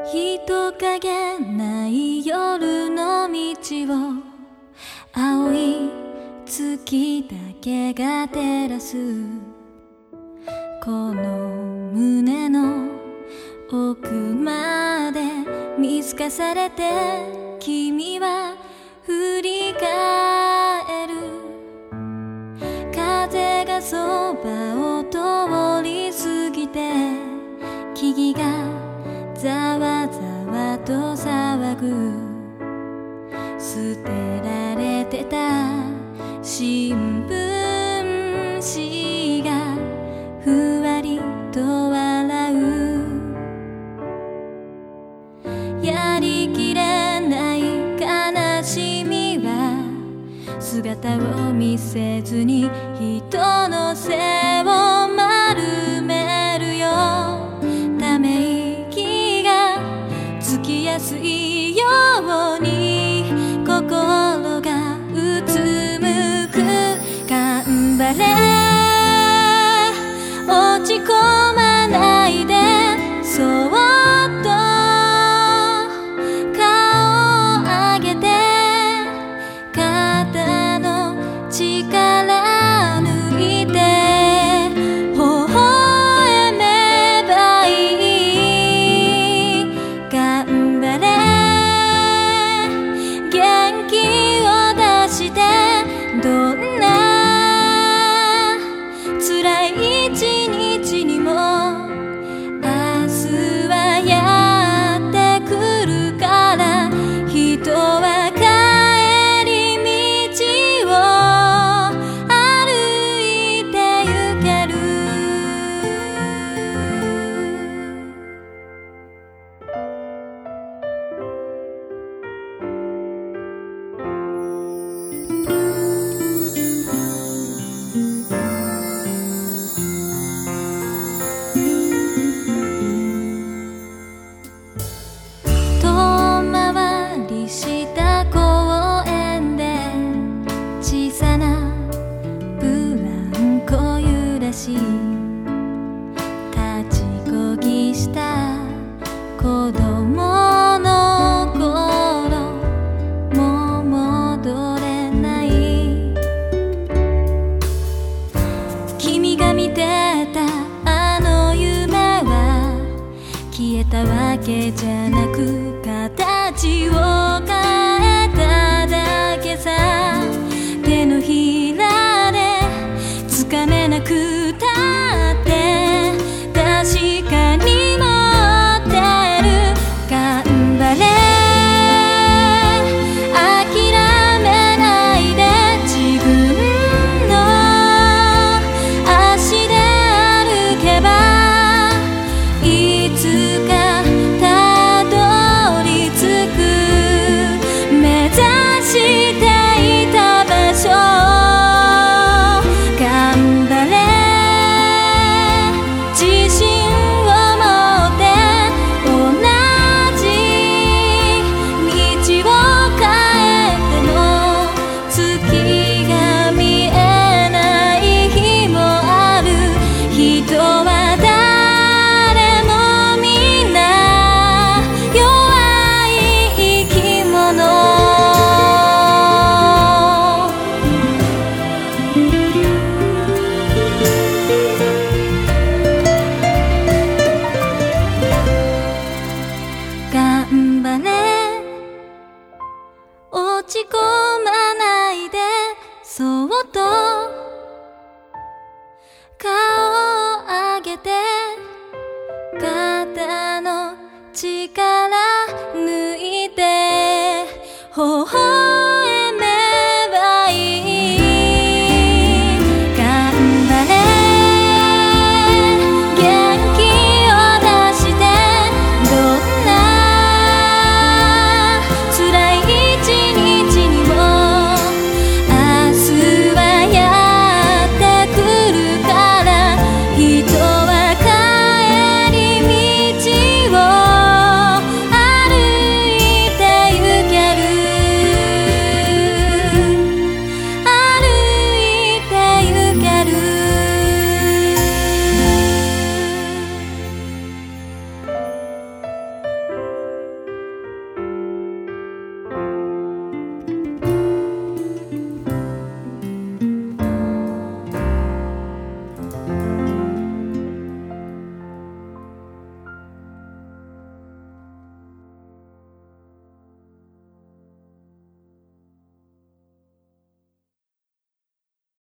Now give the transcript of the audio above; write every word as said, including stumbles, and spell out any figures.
人影ない夜の道を青い月だけが照らす。この胸の奥まで見透かされて君は振り返る。風がそばを通り過ぎて木々がざわざわと騒ぐ。捨てられてた新聞紙がふわりと笑う。やりきれない悲しみは姿を見せずに人の背を丸めるよ。ため息がつきやすいように心がうつむく。頑張れ落ち込まないでそっと顔を上げて肩の力抜いて微笑めばいい。頑張れ元気を出してどんな辛い一日にも明日はやってくるから。人は帰り道を歩いてゆける。遠回りした公園で小さなブランコ揺らし立ちこぎした子供の頃もう戻れない。君が見てたあの夢は消えたわけじゃなく形を変えただけさ。手のひらでつかめなくたって確かに持ってる。頑張れ諦めないで自分の足で歩けばいつかたどり着く。目指していた場所頑張れ自信を持って同じ道を変えても月が見えない日もある。人は誰もみんな弱い生き物。頑張れ落ち込まないでそっと顔を上げて肩の力